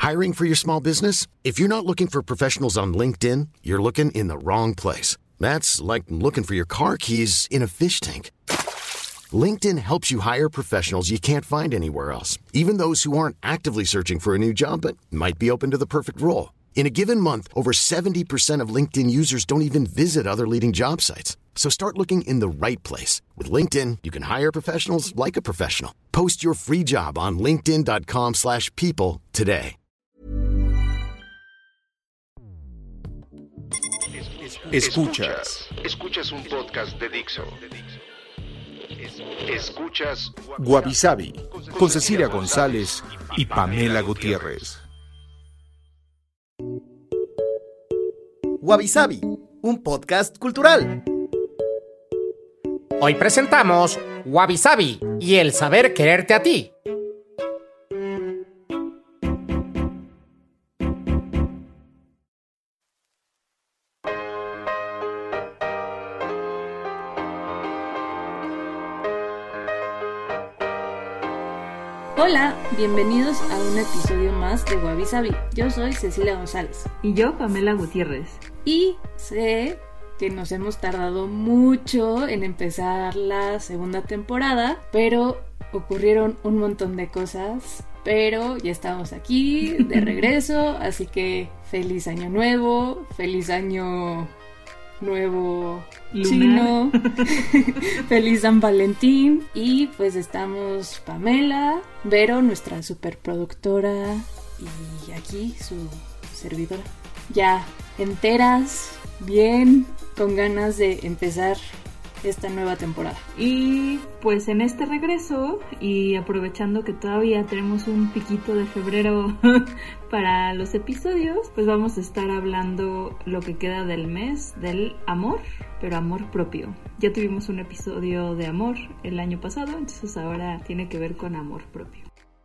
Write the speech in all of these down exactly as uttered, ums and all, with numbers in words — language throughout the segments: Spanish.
Hiring for your small business? If you're not looking for professionals on LinkedIn, you're looking in the wrong place. That's like looking for your car keys in a fish tank. LinkedIn helps you hire professionals you can't find anywhere else, even those who aren't actively searching for a new job but might be open to the perfect role. In a given month, over seventy percent of LinkedIn users don't even visit other leading job sites. So start looking in the right place. With LinkedIn, you can hire professionals like a professional. Post your free job on linkedin dot com slash people today. Escuchas. Escuchas un podcast de Dixo. Escuchas Wabi Sabi con Cecilia González y Pamela Gutiérrez. Wabi Sabi, un podcast cultural. Hoy presentamos Wabi Sabi y el saber quererte a ti. Hola, bienvenidos a un episodio más de Wabi Sabi. Yo soy Cecilia González. Y yo, Pamela Gutiérrez. Y sé que nos hemos tardado mucho en empezar la segunda temporada, pero ocurrieron un montón de cosas. Pero ya estamos aquí, de regreso, así que feliz año nuevo, feliz año nuevo chino, feliz San Valentín. Y pues estamos Pamela, Vero, nuestra superproductora, y aquí su servidora, ya enteras, bien, con ganas de empezar esta nueva temporada. Y pues en este regreso, y aprovechando que todavía tenemos un piquito de febrero para los episodios, pues vamos a estar hablando lo que queda del mes del amor, pero amor propio. Ya tuvimos un episodio de amor el año pasado, entonces ahora tiene que ver con amor propio.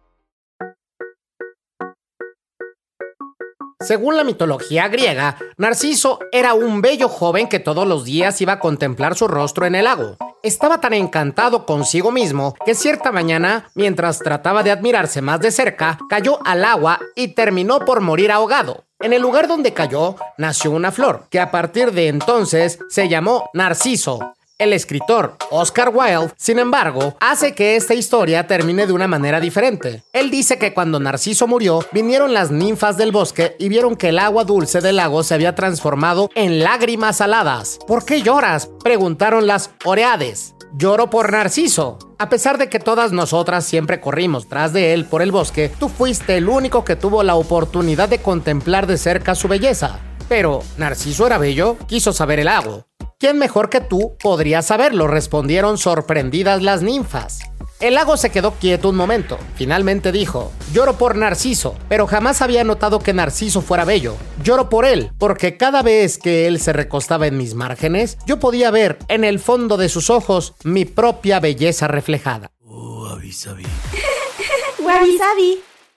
Según la mitología griega, Narciso era un bello joven que todos los días iba a contemplar su rostro en el lago. Estaba tan encantado consigo mismo que cierta mañana, mientras trataba de admirarse más de cerca, cayó al agua y terminó por morir ahogado. En el lugar donde cayó, nació una flor, que a partir de entonces se llamó Narciso. El escritor Oscar Wilde, sin embargo, hace que esta historia termine de una manera diferente. Él dice que cuando Narciso murió, vinieron las ninfas del bosque y vieron que el agua dulce del lago se había transformado en lágrimas saladas. ¿Por qué lloras?, preguntaron las Oreades. Lloro por Narciso. A pesar de que todas nosotras siempre corrimos tras de él por el bosque, tú fuiste el único que tuvo la oportunidad de contemplar de cerca su belleza. Pero, ¿Narciso era bello? Quiso saber el lago. ¿Quién mejor que tú podría saberlo?, respondieron sorprendidas las ninfas. El lago se quedó quieto un momento. Finalmente dijo: lloro por Narciso, pero jamás había notado que Narciso fuera bello. Lloro por él, porque cada vez que él se recostaba en mis márgenes, yo podía ver en el fondo de sus ojos mi propia belleza reflejada. Oh, Wabi Sabi. Wabi Sabi.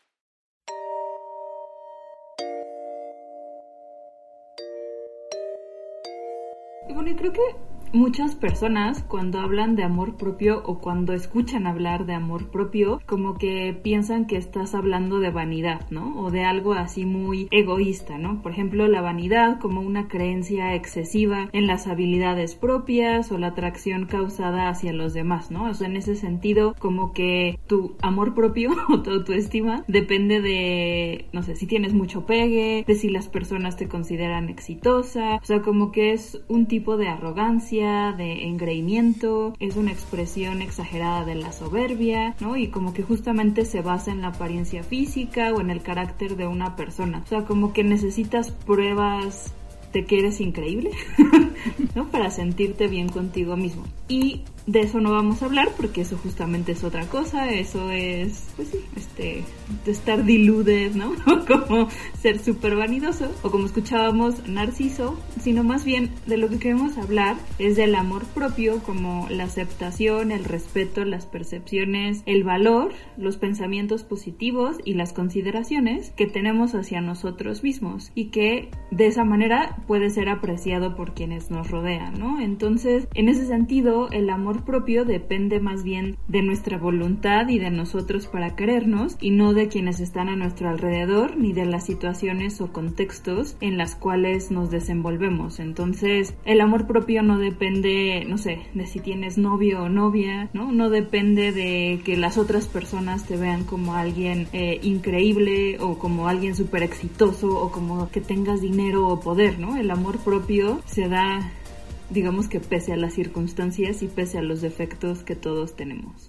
Y bueno, y creo que muchas personas cuando hablan de amor propio o cuando escuchan hablar de amor propio, como que piensan que estás hablando de vanidad, ¿no? O de algo así muy egoísta, ¿no? Por ejemplo, la vanidad como una creencia excesiva en las habilidades propias o la atracción causada hacia los demás, ¿no? O sea, en ese sentido, como que tu amor propio o tu autoestima depende de, no sé, si tienes mucho pegue, de si las personas te consideran exitosa, o sea, como que es un tipo de arrogancia, de engreimiento, es una expresión exagerada de la soberbia, ¿no? Y como que justamente se basa en la apariencia física o en el carácter de una persona. O sea, como que necesitas pruebas de que eres increíble, ¿no? Para sentirte bien contigo mismo. Y de eso no vamos a hablar porque eso justamente es otra cosa, eso es, pues sí, este, de estar deluded, ¿no? Como ser súper vanidoso, o como escuchábamos, Narciso, sino más bien de lo que queremos hablar es del amor propio, como la aceptación, el respeto, las percepciones, el valor, los pensamientos positivos y las consideraciones que tenemos hacia nosotros mismos y que de esa manera puede ser apreciado por quienes nos rodean, ¿no? Entonces, en ese sentido, el amor amor propio depende más bien de nuestra voluntad y de nosotros para querernos, y no de quienes están a nuestro alrededor, ni de las situaciones o contextos en las cuales nos desenvolvemos. Entonces, el amor propio no depende, no sé, de si tienes novio o novia, ¿no? No depende de que las otras personas te vean como alguien eh, increíble o como alguien súper exitoso o como que tengas dinero o poder, ¿no? El amor propio se da, digamos que pese a las circunstancias y pese a los defectos que todos tenemos.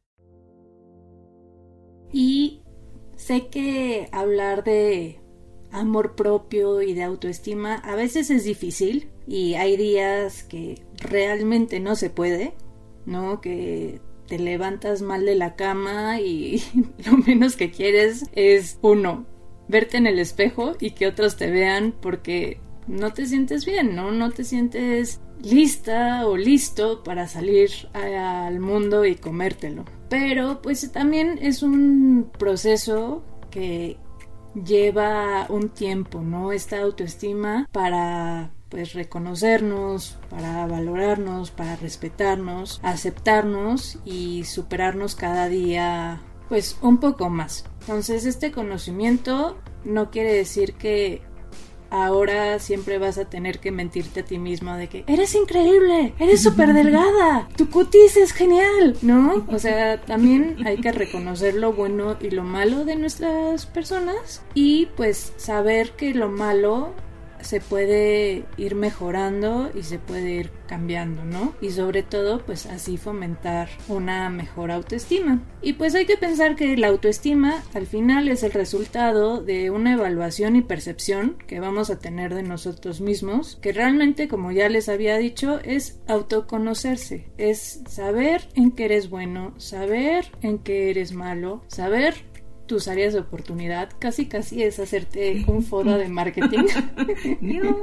Y sé que hablar de amor propio y de autoestima a veces es difícil y hay días que realmente no se puede, ¿no? Que te levantas mal de la cama y lo menos que quieres es, uno, verte en el espejo y que otros te vean porque no te sientes bien, ¿no? No te sientes lista o listo para salir a, al mundo y comértelo. Pero pues también es un proceso que lleva un tiempo, ¿no? Esta autoestima para pues reconocernos, para valorarnos, para respetarnos, aceptarnos y superarnos cada día pues un poco más. Entonces este conocimiento no quiere decir que ahora siempre vas a tener que mentirte a ti mismo de que eres increíble, eres súper delgada, tu cutis es genial, ¿no? O sea, también hay que reconocer lo bueno y lo malo de nuestras personas y pues saber que lo malo se puede ir mejorando y se puede ir cambiando, ¿no? Y sobre todo, pues así fomentar una mejor autoestima. Y pues hay que pensar que la autoestima al final es el resultado de una evaluación y percepción que vamos a tener de nosotros mismos, que realmente, como ya les había dicho, es autoconocerse, es saber en qué eres bueno, saber en qué eres malo, saber tus áreas de oportunidad, casi casi es hacerte un foro de marketing. No.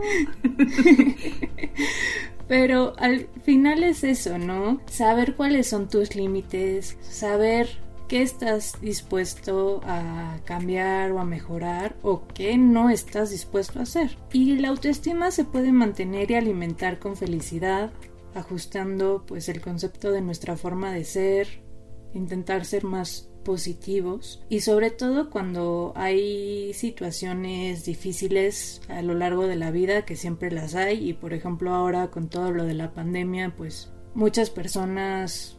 Pero al final es eso, ¿no? Saber cuáles son tus límites, saber qué estás dispuesto a cambiar o a mejorar o qué no estás dispuesto a hacer. Y la autoestima se puede mantener y alimentar con felicidad, ajustando pues el concepto de nuestra forma de ser, intentar ser más positivos y sobre todo cuando hay situaciones difíciles a lo largo de la vida, que siempre las hay, y por ejemplo ahora con todo lo de la pandemia pues muchas personas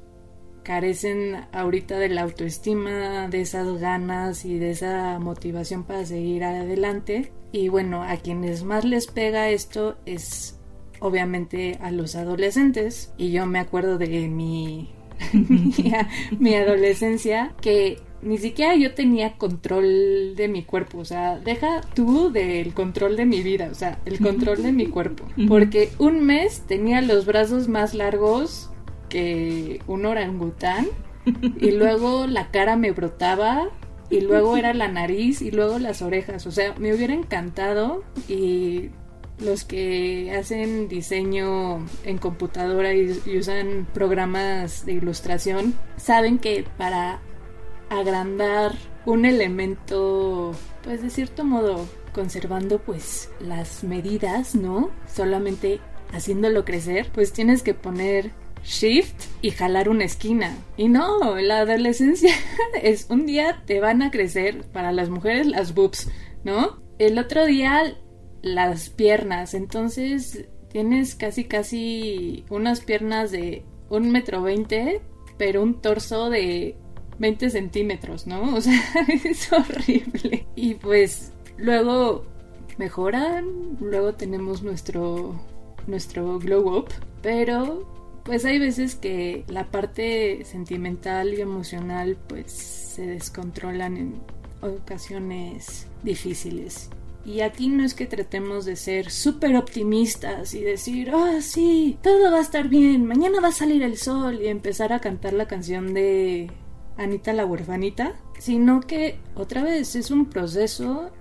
carecen ahorita de la autoestima, de esas ganas y de esa motivación para seguir adelante. Y bueno, a quienes más les pega esto es obviamente a los adolescentes, y yo me acuerdo de mi mi, mi adolescencia, que ni siquiera yo tenía control de mi cuerpo, o sea, deja tú del control de mi vida, o sea, el control de mi cuerpo, porque un mes tenía los brazos más largos que un orangután, y luego la cara me brotaba, y luego era la nariz, y luego las orejas, o sea, me hubiera encantado. Y los que hacen diseño en computadora y, y usan programas de ilustración saben que para agrandar un elemento, pues de cierto modo conservando pues las medidas, ¿no? Solamente haciéndolo crecer, pues tienes que poner shift y jalar una esquina. Y no, la adolescencia es un día te van a crecer, para las mujeres las boobs, ¿no? El otro día las piernas, entonces tienes casi casi unas piernas de un metro veinte, pero un torso de veinte centímetros, ¿no? O sea, es horrible. Y pues luego mejoran, luego tenemos nuestro nuestro glow up, pero pues hay veces que la parte sentimental y emocional pues se descontrolan en ocasiones difíciles. Y aquí no es que tratemos de ser súper optimistas y decir, ah, oh, sí, todo va a estar bien, mañana va a salir el sol, y empezar a cantar la canción de Anita la huerfanita, sino que otra vez es un proceso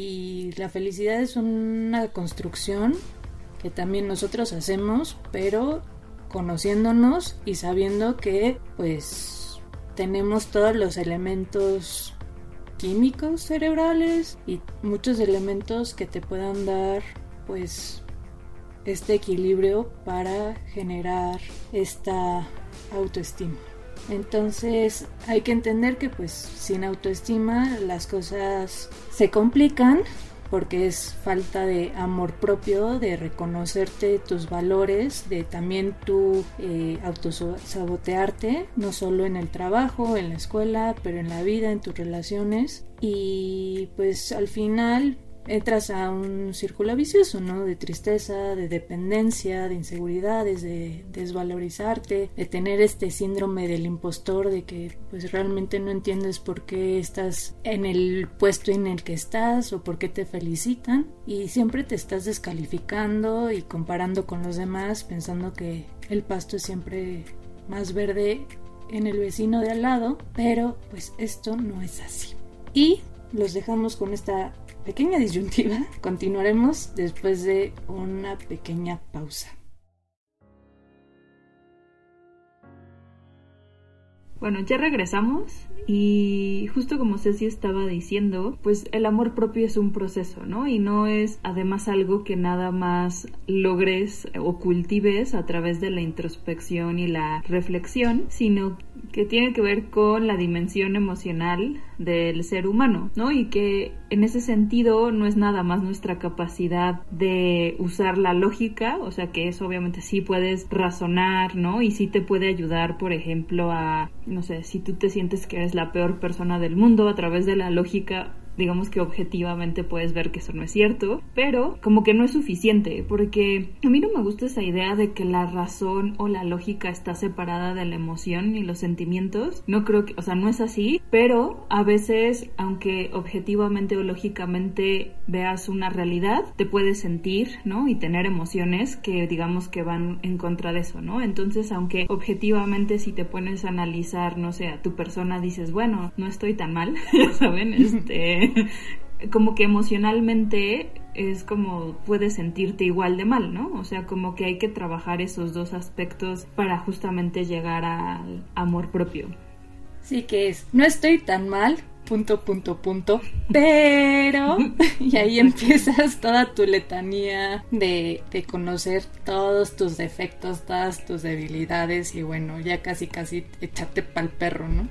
y la felicidad es una construcción que también nosotros hacemos, pero conociéndonos y sabiendo que pues tenemos todos los elementos químicos cerebrales y muchos elementos que te puedan dar pues este equilibrio para generar esta autoestima. Entonces hay que entender que pues sin autoestima las cosas se complican, porque es falta de amor propio, de reconocerte tus valores, de también tú eh, autosabotearte, no solo en el trabajo, en la escuela, pero en la vida, en tus relaciones. Y pues al final entras a un círculo vicioso, ¿no? De tristeza, de dependencia, de inseguridades, de desvalorizarte, de tener este síndrome del impostor, de que pues realmente no entiendes por qué estás en el puesto en el que estás o por qué te felicitan, y siempre te estás descalificando y comparando con los demás, pensando que el pasto es siempre más verde en el vecino de al lado, pero pues esto no es así. Y los dejamos con esta pequeña disyuntiva. Continuaremos después de una pequeña pausa. Bueno, ya regresamos y justo como Ceci estaba diciendo, pues el amor propio es un proceso, ¿no? Y no es además algo que nada más logres o cultives a través de la introspección y la reflexión, sino que tiene que ver con la dimensión emocional del ser humano, ¿no? Y que en ese sentido no es nada más nuestra capacidad de usar la lógica, o sea que eso obviamente sí puedes razonar, ¿no? Y sí te puede ayudar, por ejemplo, a, no sé, si tú te sientes que eres la peor persona del mundo, a través de la lógica digamos que objetivamente puedes ver que eso no es cierto, pero como que no es suficiente, porque a mí no me gusta esa idea de que la razón o la lógica está separada de la emoción y los sentimientos. No creo que, o sea, no es así, pero a veces, aunque objetivamente o lógicamente veas una realidad, te puedes sentir, ¿no? Y tener emociones que digamos que van en contra de eso, ¿no? Entonces, aunque objetivamente si te pones a analizar, no sé, a tu persona dices, bueno, no estoy tan mal, ya saben, este... como que emocionalmente es como puedes sentirte igual de mal, ¿no? O sea, como que hay que trabajar esos dos aspectos para justamente llegar al amor propio. Sí, que es, no estoy tan mal, punto, punto, punto, pero... y ahí empiezas toda tu letanía de, de conocer todos tus defectos, todas tus debilidades y bueno, ya casi casi echarte pa'l perro, ¿no?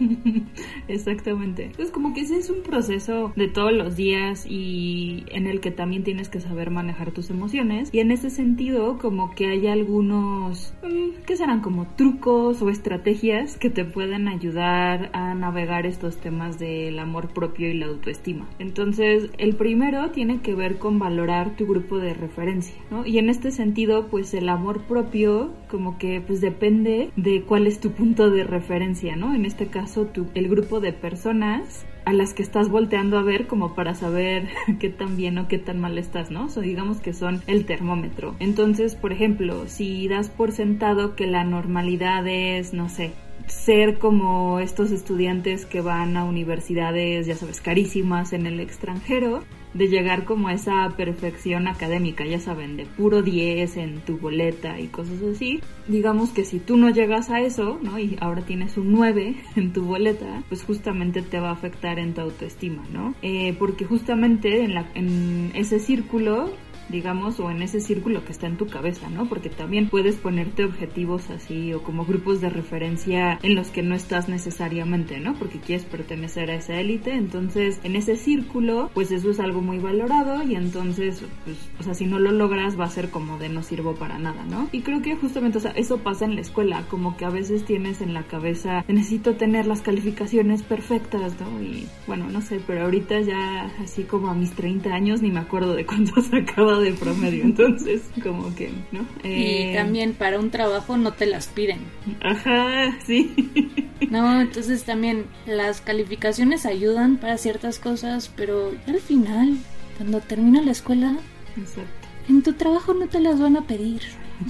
Exactamente. Entonces como que ese es un proceso de todos los días y en el que también tienes que saber manejar tus emociones, y en ese sentido como que hay algunos que serán como trucos o estrategias que te pueden ayudar a navegar estos temas del amor propio y la autoestima. Entonces el primero tiene que ver con valorar tu grupo de referencia, ¿no? Y en este sentido pues el amor propio como que pues depende de cuál es tu punto de referencia, ¿no? En este caso tu, el grupo de personas a las que estás volteando a ver como para saber qué tan bien o qué tan mal estás, ¿no? O sea, digamos que son el termómetro. Entonces, por ejemplo, si das por sentado que la normalidad es, no sé, ser como estos estudiantes que van a universidades, ya sabes, carísimas en el extranjero, de llegar como a esa perfección académica, ya saben, de puro diez en tu boleta y cosas así. Digamos que si tú no llegas a eso, ¿no? Y ahora tienes un nueve en tu boleta, pues justamente te va a afectar en tu autoestima, ¿no? Eh, porque justamente en, la, en ese círculo, digamos, o en ese círculo que está en tu cabeza, ¿no? Porque también puedes ponerte objetivos así o como grupos de referencia en los que no estás necesariamente, ¿no? Porque quieres pertenecer a esa élite. Entonces, en ese círculo, pues eso es algo muy valorado y entonces, pues, o sea, si no lo logras va a ser como de no sirvo para nada, ¿no? Y creo que justamente, o sea, eso pasa en la escuela, como que a veces tienes en la cabeza, necesito tener las calificaciones perfectas, ¿no? Y bueno, no sé, pero ahorita ya así como a mis treinta años ni me acuerdo de cuánto sacaba de promedio, entonces como que, ¿no? Eh... Y también para un trabajo no te las piden. Ajá, sí. No, entonces también las calificaciones ayudan para ciertas cosas, pero al final, cuando termina la escuela, exacto, en tu trabajo no te las van a pedir.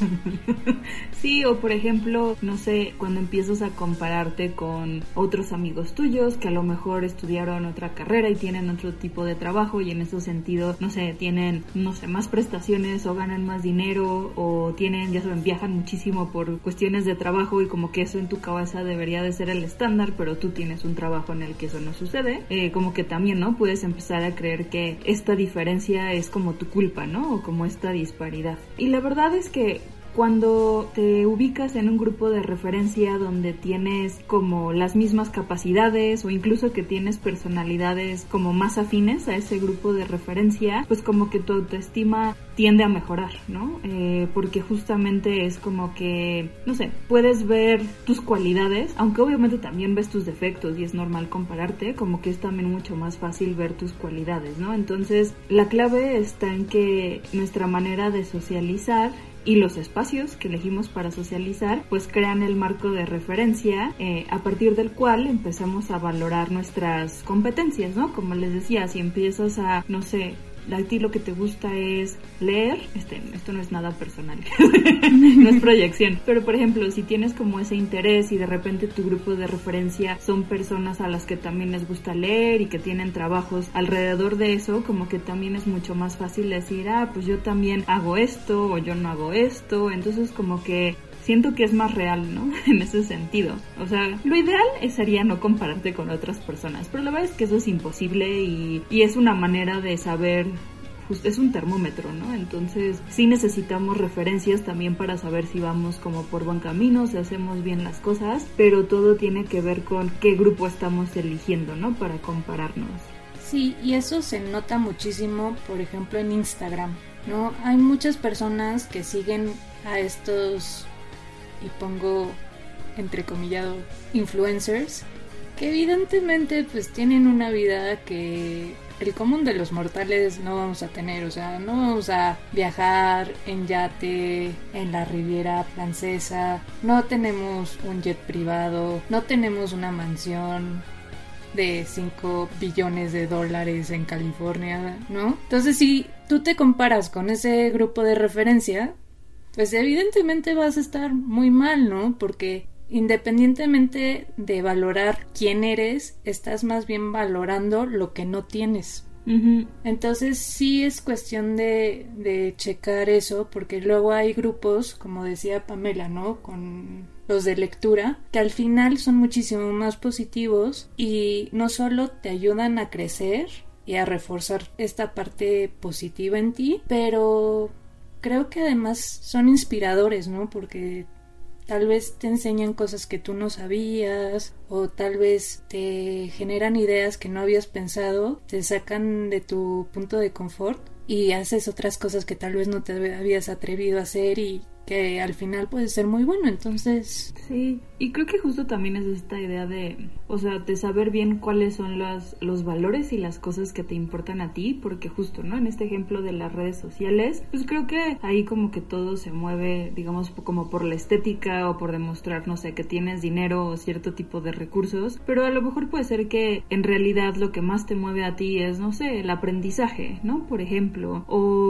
Sí, o por ejemplo, no sé, cuando empiezas a compararte con otros amigos tuyos que a lo mejor estudiaron otra carrera y tienen otro tipo de trabajo y en ese sentido, no sé, tienen, no sé, más prestaciones o ganan más dinero o tienen, ya saben, viajan muchísimo por cuestiones de trabajo y como que eso en tu cabeza debería de ser el estándar, pero tú tienes un trabajo en el que eso no sucede, eh, como que también, ¿no? Puedes empezar a creer que esta diferencia es como tu culpa, ¿no? O como esta disparidad. Y la verdad es que cuando te ubicas en un grupo de referencia donde tienes como las mismas capacidades o incluso que tienes personalidades como más afines a ese grupo de referencia, pues como que tu autoestima tiende a mejorar, ¿no? Eh, porque justamente es como que, no sé, puedes ver tus cualidades, aunque obviamente también ves tus defectos y es normal compararte, como que es también mucho más fácil ver tus cualidades, ¿no? Entonces, la clave está en que nuestra manera de socializar y los espacios que elegimos para socializar pues crean el marco de referencia eh, a partir del cual empezamos a valorar nuestras competencias, ¿no? Como les decía, si empiezas a, no sé, a ti lo que te gusta es leer, este, esto no es nada personal, no es proyección, pero por ejemplo, si tienes como ese interés y de repente tu grupo de referencia son personas a las que también les gusta leer y que tienen trabajos alrededor de eso, como que también es mucho más fácil decir, ah, pues yo también hago esto o yo no hago esto, entonces como que siento que es más real, ¿no? En ese sentido. O sea, lo ideal sería no compararte con otras personas, pero la verdad es que eso es imposible y, y es una manera de saber, pues, es un termómetro, ¿no? Entonces sí necesitamos referencias también para saber si vamos como por buen camino, si hacemos bien las cosas, pero todo tiene que ver con qué grupo estamos eligiendo, ¿no? Para compararnos. Sí, y eso se nota muchísimo, por ejemplo, en Instagram, ¿no? Hay muchas personas que siguen a estos, y pongo entrecomillado, influencers, que evidentemente pues tienen una vida que el común de los mortales no vamos a tener, o sea, no vamos a viajar en yate en la Riviera Francesa, no tenemos un jet privado, no tenemos una mansión de cinco billones de dólares en California, ¿no? Entonces si tú te comparas con ese grupo de referencia, pues evidentemente vas a estar muy mal, ¿no? Porque independientemente de valorar quién eres, estás más bien valorando lo que no tienes. Uh-huh. Entonces sí es cuestión de, de checar eso, porque luego hay grupos, como decía Pamela, ¿no? Con los de lectura, que al final son muchísimo más positivos y no solo te ayudan a crecer y a reforzar esta parte positiva en ti, pero creo que además son inspiradores, ¿no? Porque tal vez te enseñan cosas que tú no sabías o tal vez te generan ideas que no habías pensado, te sacan de tu punto de confort y haces otras cosas que tal vez no te habías atrevido a hacer y que al final puede ser muy bueno, entonces... Sí, y creo que justo también es esta idea de, o sea, de saber bien cuáles son los, los valores y las cosas que te importan a ti, porque justo, ¿no? En este ejemplo de las redes sociales, pues creo que ahí como que todo se mueve, digamos, como por la estética o por demostrar, no sé, que tienes dinero o cierto tipo de recursos, pero a lo mejor puede ser que en realidad lo que más te mueve a ti es, no sé, el aprendizaje, ¿no? Por ejemplo,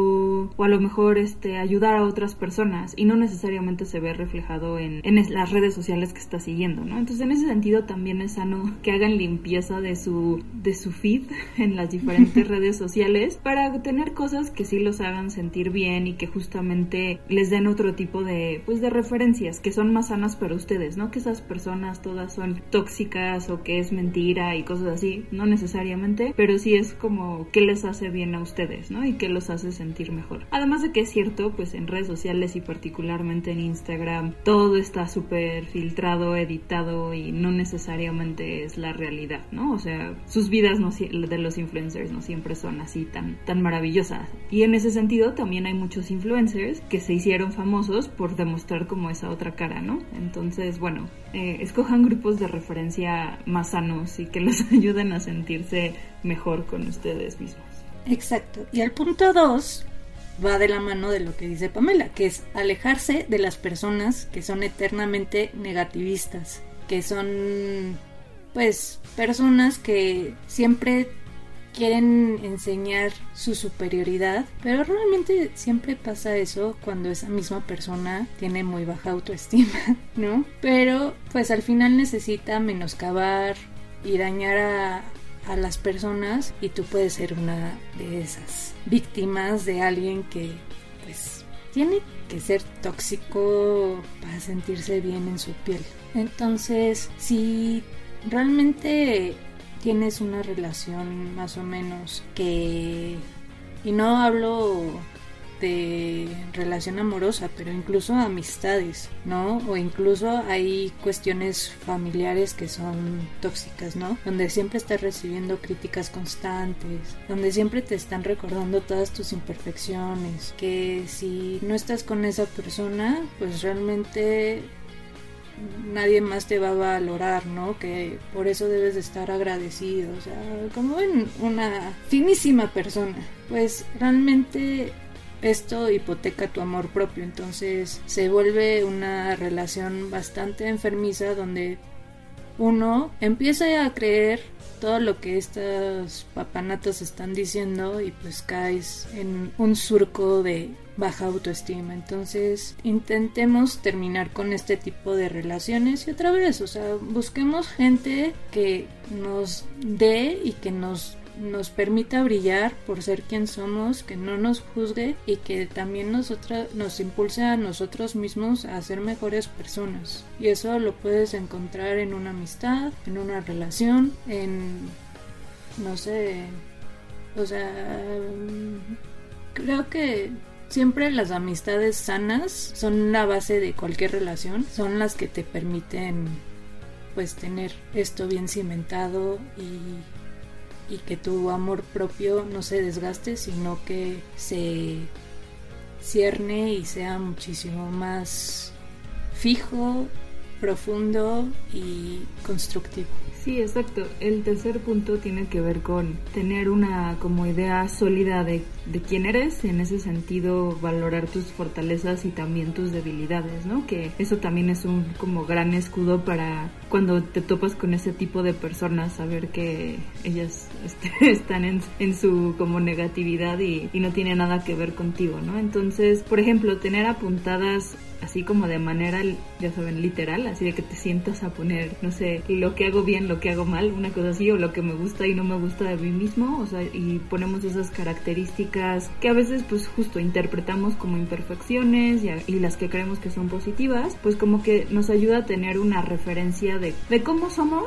o, o a lo mejor este, ayudar a otras personas, y no necesariamente se ve reflejado en, en las redes sociales que está siguiendo, ¿no? Entonces en ese sentido también es sano que hagan limpieza de su, de su feed en las diferentes redes sociales para tener cosas que sí los hagan sentir bien y que justamente les den otro tipo de, pues, de referencias que son más sanas para ustedes, ¿no? Que esas personas todas son tóxicas o que es mentira y cosas así, no necesariamente, pero sí es como qué les hace bien a ustedes, ¿no? Y qué los hace sentir mejor. Además de que es cierto, pues en redes sociales y particularmente particularmente en Instagram, todo está súper filtrado, editado y no necesariamente es la realidad, ¿no? O sea, sus vidas no, de los influencers no siempre son así tan, tan maravillosas. Y en ese sentido también hay muchos influencers que se hicieron famosos por demostrar como esa otra cara, ¿no? Entonces, bueno, eh, escojan grupos de referencia más sanos y que los ayuden a sentirse mejor con ustedes mismos. Exacto. Y el punto dos va de la mano de lo que dice Pamela, que es alejarse de las personas que son eternamente negativistas, que son pues personas que siempre quieren enseñar su superioridad, pero realmente siempre pasa eso cuando esa misma persona tiene muy baja autoestima, ¿no? Pero pues al final necesita menoscabar y dañar a a las personas y tú puedes ser una de esas víctimas de alguien que pues tiene que ser tóxico para sentirse bien en su piel. Entonces, si realmente tienes una relación más o menos que, y no hablo de relación amorosa, pero incluso amistades, ¿no? O incluso hay cuestiones familiares que son tóxicas, ¿no? Donde siempre estás recibiendo críticas constantes, donde siempre te están recordando todas tus imperfecciones, que si no estás con esa persona, pues realmente nadie más te va a valorar, ¿no? Que por eso debes de estar agradecido, o sea, como en una finísima persona. Pues realmente esto hipoteca tu amor propio, entonces se vuelve una relación bastante enfermiza donde uno empieza a creer todo lo que estos papanatos están diciendo y pues caes en un surco de baja autoestima. Entonces intentemos terminar con este tipo de relaciones y otra vez, o sea, busquemos gente que nos dé y que nos nos permita brillar por ser quien somos, que no nos juzgue y que también nosotros, nos impulse a nosotros mismos a ser mejores personas. Y eso lo puedes encontrar en una amistad, en una relación, en, no sé, o sea, creo que siempre las amistades sanas son la base de cualquier relación, son las que te permiten pues tener esto bien cimentado y y que tu amor propio no se desgaste, sino que se cierne y sea muchísimo más fijo, profundo y constructivo. Sí, exacto. El tercer punto tiene que ver con tener una como idea sólida de, de quién eres, en ese sentido valorar tus fortalezas y también tus debilidades, ¿no? Que eso también es un como gran escudo para cuando te topas con ese tipo de personas, saber que ellas este, están en, en su como negatividad y, y no tiene nada que ver contigo, ¿no? Entonces, por ejemplo, tener apuntadas así como de manera, ya saben, literal, así de que te sientas a poner, no sé, lo que hago bien, lo que hago mal, una cosa así, o lo que me gusta y no me gusta de mí mismo, o sea, y ponemos esas características que a veces pues justo interpretamos como imperfecciones y, a, y las que creemos que son positivas, pues como que nos ayuda a tener una referencia de, de cómo somos,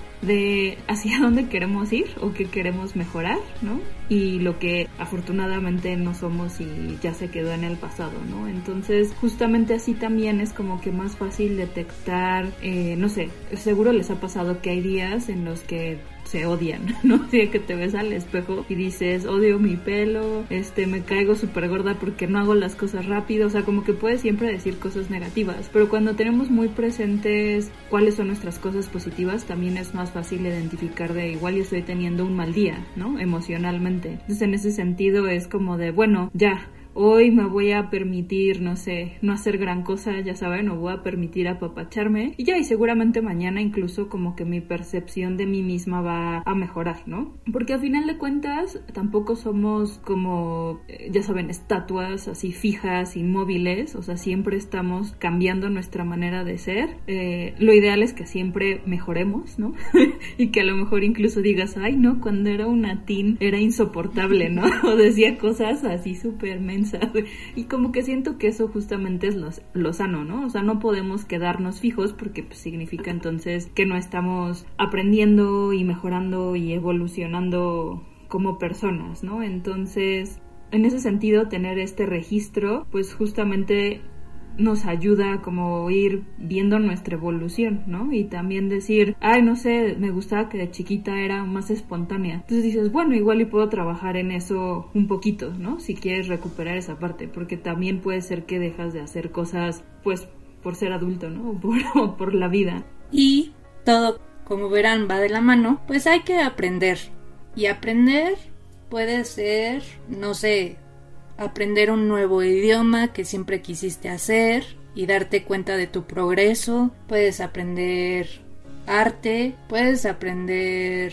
de hacia dónde queremos ir o qué queremos mejorar, ¿no? Y lo que afortunadamente no somos y ya se quedó en el pasado, ¿no? Entonces, justamente así también es como que más fácil detectar, eh, no sé, seguro les ha pasado que hay días en los que se odian, ¿no? Así que te ves al espejo y dices, odio mi pelo, este, me caigo súper gorda porque no hago las cosas rápido, o sea, como que puedes siempre decir cosas negativas, pero cuando tenemos muy presentes cuáles son nuestras cosas positivas, también es más fácil identificar de igual yo estoy teniendo un mal día, ¿no? Emocionalmente. Entonces, en ese sentido es como de, bueno, ya, hoy me voy a permitir, no sé, no hacer gran cosa, ya saben, o voy a permitir apapacharme y ya, y seguramente mañana incluso como que mi percepción de mí misma va a mejorar, ¿no? Porque al final de cuentas tampoco somos como, ya saben, estatuas así fijas, inmóviles, o sea, siempre estamos cambiando nuestra manera de ser. Eh, lo ideal es que siempre mejoremos, ¿no? Y que a lo mejor incluso digas, ay, no, cuando era una teen era insoportable, ¿no? O decía cosas así súper mensas. Y como que siento que eso justamente es lo, lo sano, ¿no? O sea, no podemos quedarnos fijos porque pues, significa entonces que no estamos aprendiendo y mejorando y evolucionando como personas, ¿no? Entonces, en ese sentido, tener este registro, pues justamente nos ayuda a como ir viendo nuestra evolución, ¿no? Y también decir, ay, no sé, me gustaba que de chiquita era más espontánea. Entonces dices, bueno, igual y puedo trabajar en eso un poquito, ¿no? Si quieres recuperar esa parte, porque también puede ser que dejas de hacer cosas, pues, por ser adulto, ¿no? O por, o por la vida. Y todo, como verán, va de la mano, pues hay que aprender. Y aprender puede ser, no sé, aprender un nuevo idioma que siempre quisiste hacer y darte cuenta de tu progreso. Puedes aprender arte, puedes aprender,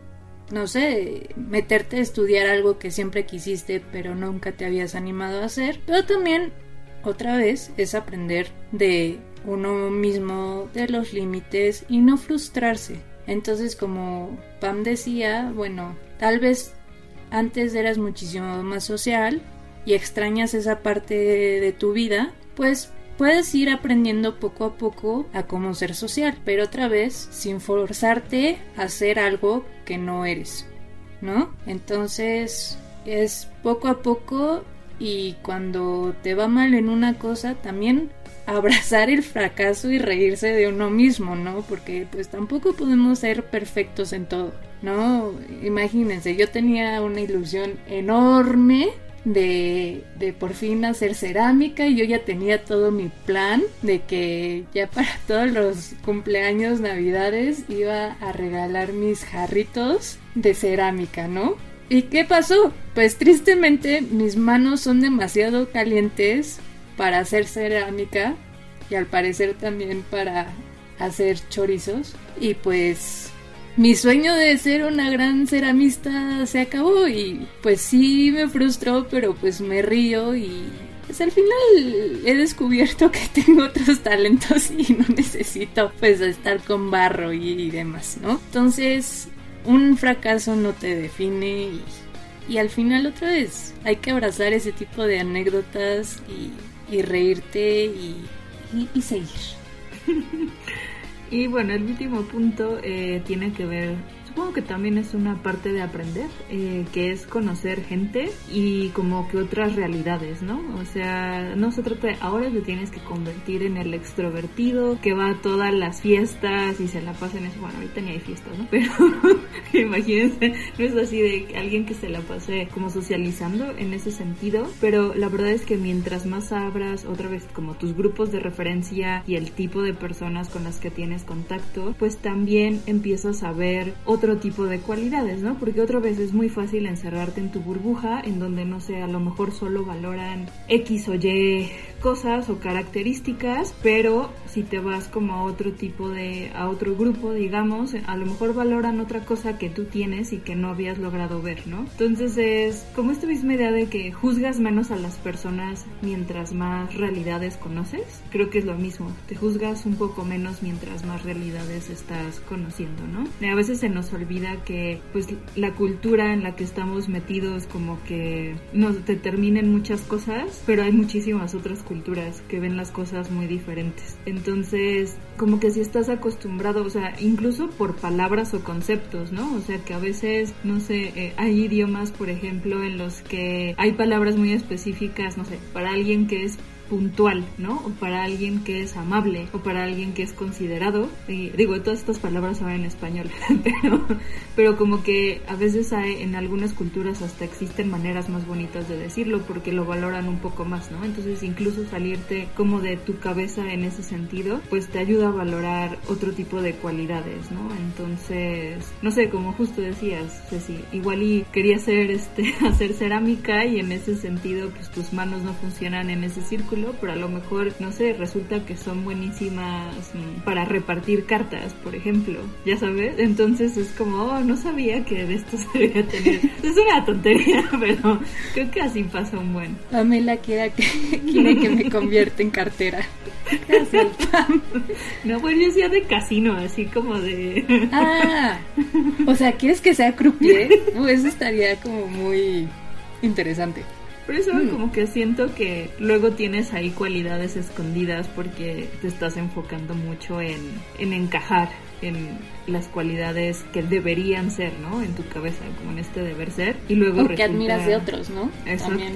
no sé, meterte a estudiar algo que siempre quisiste pero nunca te habías animado a hacer. Pero también, otra vez, es aprender de uno mismo, de los límites y no frustrarse. Entonces, como Pam decía, bueno, tal vez antes eras muchísimo más social y extrañas esa parte de tu vida, pues puedes ir aprendiendo poco a poco a cómo ser social, pero otra vez sin forzarte a hacer algo que no eres, ¿no? Entonces es poco a poco y cuando te va mal en una cosa también abrazar el fracaso y reírse de uno mismo, ¿no? Porque pues tampoco podemos ser perfectos en todo, ¿no? Imagínense, yo tenía una ilusión enorme de, de por fin hacer cerámica y yo ya tenía todo mi plan de que ya para todos los cumpleaños, navidades iba a regalar mis jarritos de cerámica, ¿no? ¿Y qué pasó? Pues tristemente mis manos son demasiado calientes para hacer cerámica y al parecer también para hacer chorizos, y pues mi sueño de ser una gran ceramista se acabó y pues sí me frustró, pero pues me río y pues al final he descubierto que tengo otros talentos y no necesito pues estar con barro y, y demás, ¿no? Entonces un fracaso no te define y, y al final otra vez hay que abrazar ese tipo de anécdotas y, y reírte y, y, y seguir. Y bueno, el último punto eh, tiene que ver, supongo que también es una parte de aprender, eh, que es conocer gente y como que otras realidades, ¿no? O sea, no se trata de ahora te tienes que convertir en el extrovertido que va a todas las fiestas y se la pasa en eso. Bueno, ahorita ni hay fiestas, ¿no? Pero imagínense, no es así de alguien que se la pase como socializando en ese sentido, pero la verdad es que mientras más abras otra vez como tus grupos de referencia y el tipo de personas con las que tienes contacto, pues también empiezas a ver otro tipo de cualidades, ¿no? Porque otra vez es muy fácil encerrarte en tu burbuja en donde, no sé, a lo mejor solo valoran X o Y cosas o características, pero si te vas como a otro tipo de, a otro grupo, digamos, a lo mejor valoran otra cosa que tú tienes y que no habías logrado ver, ¿no? Entonces es como esta misma idea de que juzgas menos a las personas mientras más realidades conoces. Creo que es lo mismo, te juzgas un poco menos mientras más realidades estás conociendo, ¿no? Y a veces se nos olvida que pues la cultura en la que estamos metidos como que nos determinen muchas cosas, pero hay muchísimas otras culturas que ven las cosas muy diferentes. Entonces, como que si estás acostumbrado, o sea, incluso por palabras o conceptos, ¿no? O sea, que a veces, no sé, eh, hay idiomas, por ejemplo, en los que hay palabras muy específicas, no sé, para alguien que es puntual, ¿no? O para alguien que es amable, o para alguien que es considerado. Y digo, todas estas palabras son en español, pero, pero como que a veces hay, en algunas culturas hasta existen maneras más bonitas de decirlo porque lo valoran un poco más, ¿no? Entonces incluso salirte como de tu cabeza en ese sentido, pues te ayuda a valorar otro tipo de cualidades, ¿no? Entonces, no sé, como justo decías, Ceci, igual y quería hacer, este, hacer cerámica y en ese sentido, pues tus manos no funcionan en ese círculo, pero a lo mejor, no sé, resulta que son buenísimas para repartir cartas, por ejemplo, ya sabes, entonces es como, oh, no sabía que de esto se debía tener. Es una tontería, pero creo que así pasa un buen. Pamela quiere que, quiere que me convierta en cartera. Gracias, Pam. No, pues yo decía de casino, así como de... Ah, o sea, ¿quieres que sea croupier? Uh, eso estaría como muy interesante. Por eso mm. como que siento que luego tienes ahí cualidades escondidas porque te estás enfocando mucho en, en encajar en las cualidades que deberían ser, ¿no? En tu cabeza, como en este deber ser. Y luego o resulta... que admiras de otros, ¿no? Exacto. También.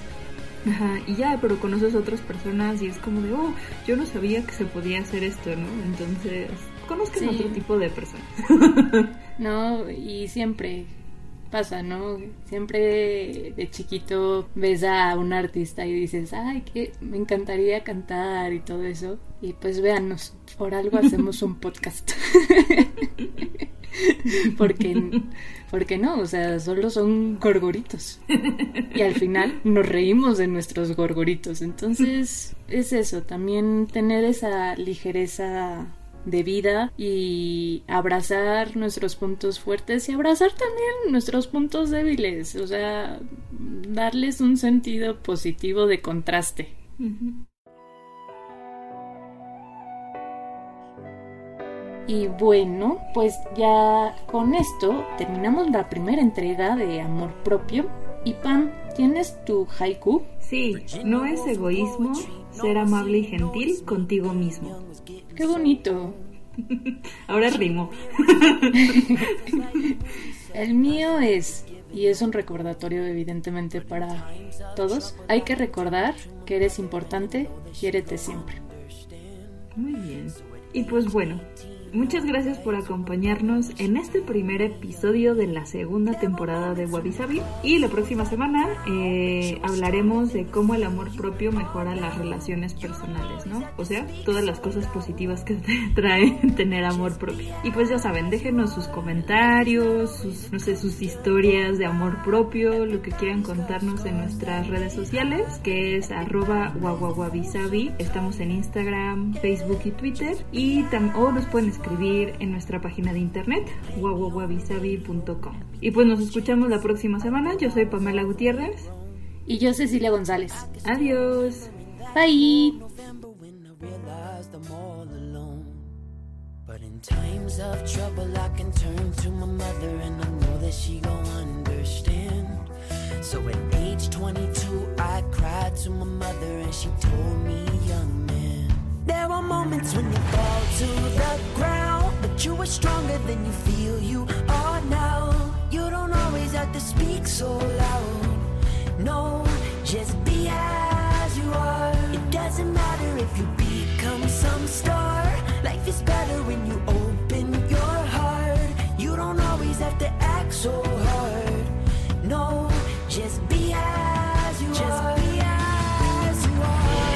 Ajá, y ya, pero conoces a otras personas y es como de, oh, yo no sabía que se podía hacer esto, ¿no? Entonces, conozcan a sí. otro tipo de personas. No, y siempre... pasa, ¿no? Siempre de chiquito ves a un artista y dices, ay, que me encantaría cantar y todo eso. Y pues véanos, por algo hacemos un podcast. porque, porque no, o sea, solo son gorgoritos. Y al final nos reímos de nuestros gorgoritos. Entonces, es eso, también tener esa ligereza de vida y abrazar nuestros puntos fuertes y abrazar también nuestros puntos débiles, o sea, darles un sentido positivo de contraste. Uh-huh. Y bueno, pues ya con esto terminamos la primera entrega de Amor Propio. Y Pam, ¿tienes tu haiku? Sí, no es egoísmo ser amable y gentil contigo mismo. ¡Qué bonito! Ahora rimo. El mío es: y es un recordatorio evidentemente para todos. Hay que recordar que eres importante, quiérete siempre. Muy bien. Y pues bueno, muchas gracias por acompañarnos en este primer episodio de la segunda temporada de Wabi Sabi. Y la próxima semana eh, hablaremos de cómo el amor propio mejora las relaciones personales, ¿no? O sea, todas las cosas positivas que te trae tener amor propio. Y pues ya saben, déjenos sus comentarios, sus, no sé, sus historias de amor propio, lo que quieran contarnos en nuestras redes sociales, que es arroba wawawabisabi. Estamos en Instagram, Facebook y Twitter. Y tam- o nos pueden escribir en nuestra página de internet wawawabisabi punto com. Y pues nos escuchamos la próxima semana. Yo soy Pamela Gutiérrez. Y yo, Cecilia González. Adiós. Bye. But in times of trouble I can turn to my mother and I know that she gon' understand. So at age twenty-two I cried to my mother and she told me, young man, there are moments when you fall to the ground, but you are stronger than you feel you are now. You don't always have to speak so loud. No, just be as you are. It doesn't matter if you become some star. Life is better when you open your heart. You don't always have to act so hard. No, just be as you just are. Just be as you are.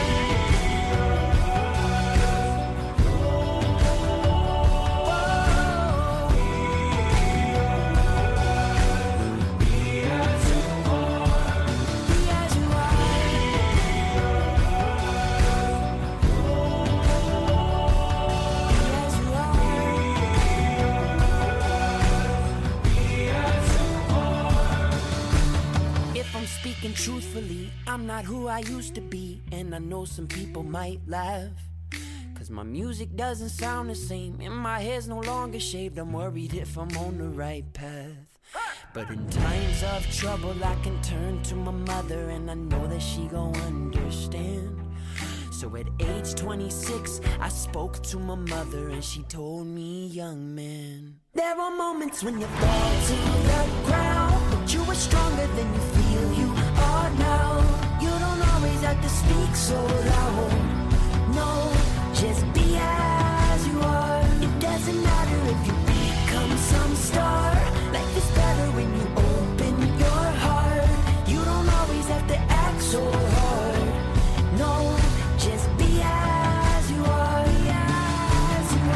Speaking truthfully, I'm not who I used to be, and I know some people might laugh, cause my music doesn't sound the same, and my hair's no longer shaved. I'm worried if I'm on the right path. But in times of trouble I can turn to my mother, and I know that she gon' understand. So at age twenty-six I spoke to my mother and she told me, young man, there are moments when you fall to the ground, but you are stronger than you feel you are now. You don't always have to speak so loud. No, just be as you are. It doesn't matter if you become some star. Life is better when you open your heart. You don't always have to act so hard. No, just be as you are. Be as you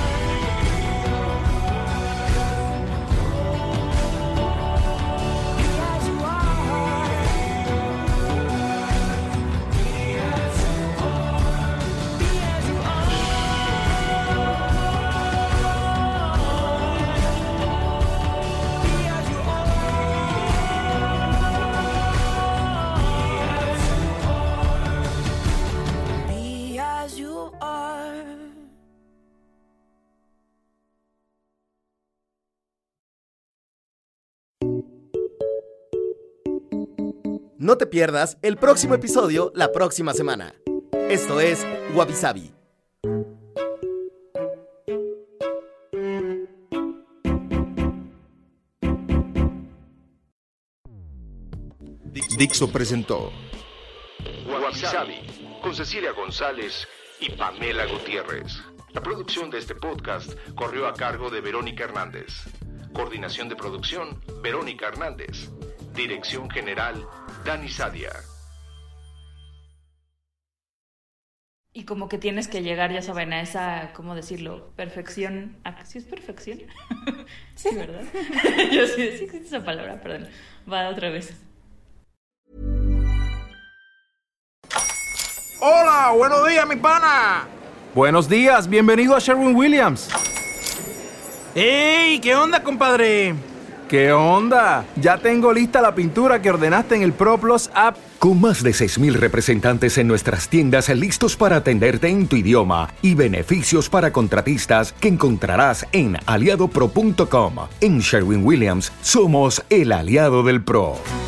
No te pierdas el próximo episodio la próxima semana. Esto es Wabi Sabi. Dixo presentó Wabi Sabi con Cecilia González y Pamela Gutiérrez. La producción de este podcast corrió a cargo de Verónica Hernández. Coordinación de producción, Verónica Hernández. Dirección general, Dani Sadia. Y como que tienes que llegar, ya saben, a esa, ¿cómo decirlo? Perfección. ¿Sí es perfección? Sí, sí, ¿verdad? Yo sí, sí existe esa palabra, perdón. Va otra vez. Hola, buenos días, mi pana. Buenos días, bienvenido a Sherwin-Williams. ¡Ey! ¿Qué onda, compadre? ¿Qué onda? Ya tengo lista la pintura que ordenaste en el ProPlus app. Con más de seis mil representantes en nuestras tiendas listos para atenderte en tu idioma y beneficios para contratistas que encontrarás en aliado pro punto com. En Sherwin-Williams somos el aliado del pro.